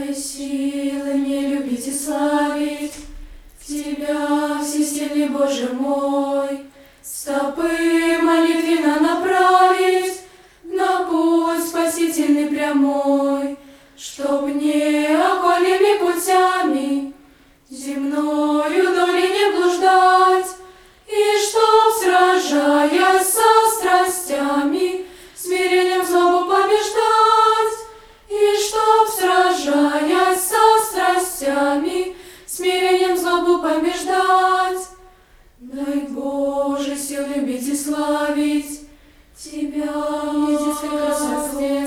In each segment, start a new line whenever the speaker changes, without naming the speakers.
Дай силы мне любить и славить Тебя, всесильный Боже мой, стопы молитвенно направить на путь спасительный прямой, чтоб не окольными путями земною долей не блуждать, и чтоб, сражаясь со страстями, смирением злобу побеждать, и чтоб, сражаясь со страстями, смирением злобу побеждать. Дай, Боже, сил любить и славить Тебя, детской красотой,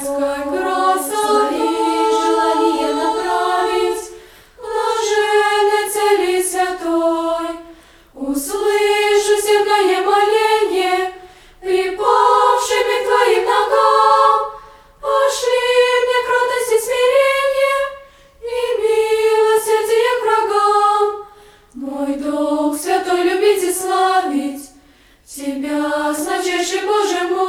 желание направить блаженной цели святой. Услышу сердное моление, припавшими к Твоим ногам. Пошли мне кротость и смирение, и милосердие к врагам. Мой долг святой любить и славить Тебя, сладчайший Боже мой.